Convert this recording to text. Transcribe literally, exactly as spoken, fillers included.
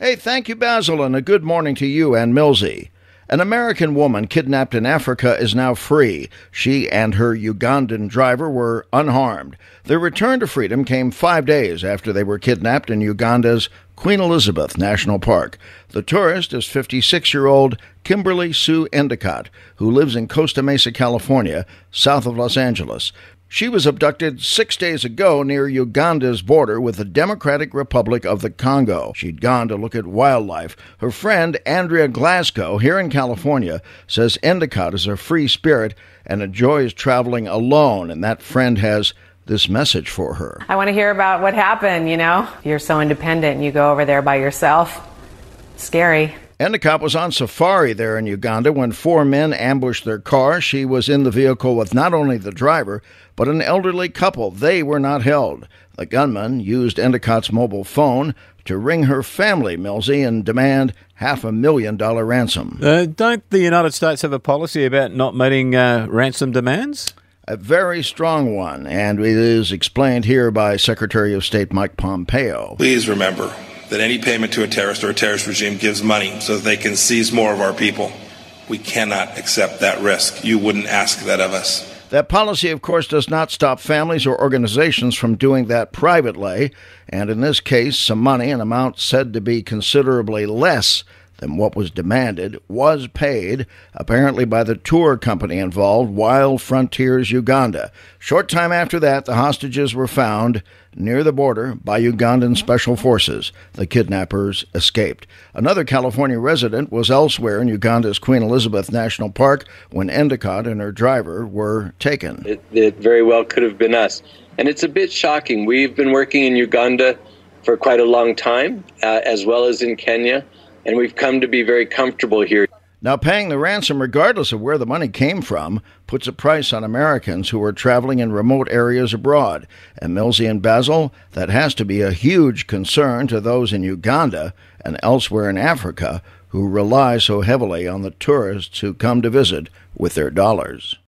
Hey, thank you, Basil, and a good morning to you and Millsy. An American woman kidnapped in Africa is now free. She and her Ugandan driver were unharmed. Their return to freedom came five days after they were kidnapped in Uganda's Queen Elizabeth National Park. The tourist is fifty-six-year-old Kimberly Sue Endicott, who lives in Costa Mesa, California, south of Los Angeles. She was abducted six days ago near Uganda's border with the Democratic Republic of the Congo. She'd gone to look at wildlife. Her friend, Andrea Glasgow, here in California, says Endicott is a free spirit and enjoys traveling alone, and that friend has this message for her. I want to hear about what happened, you know? You're so independent and you go over there by yourself. Scary. Endicott was on safari there in Uganda when four men ambushed their car. She was in the vehicle with not only the driver, but an elderly couple. They were not held. The gunman used Endicott's mobile phone to ring her family, Millsy, and demand half a million dollar ransom. Uh, don't the United States have a policy about not meeting uh, ransom demands? A very strong one, and it is explained here by Secretary of State Mike Pompeo. Please remember that any payment to a terrorist or a terrorist regime gives money so that they can seize more of our people. We cannot accept that risk. You wouldn't ask that of us. That policy, of course, does not stop families or organizations from doing that privately, and in this case, some money, an amount said to be considerably less than what was demanded, was paid, apparently by the tour company involved, Wild Frontiers Uganda. Short time after that, the hostages were found near the border by Ugandan special forces. The kidnappers escaped. Another California resident was elsewhere in Uganda's Queen Elizabeth National Park when Endicott and her driver were taken. It, it very well could have been us. And it's a bit shocking. We've been working in Uganda for quite a long time, uh, as well as in Kenya, and we've come to be very comfortable here. Now, paying the ransom, regardless of where the money came from, puts a price on Americans who are traveling in remote areas abroad. And Millsy and Basil, that has to be a huge concern to those in Uganda and elsewhere in Africa who rely so heavily on the tourists who come to visit with their dollars.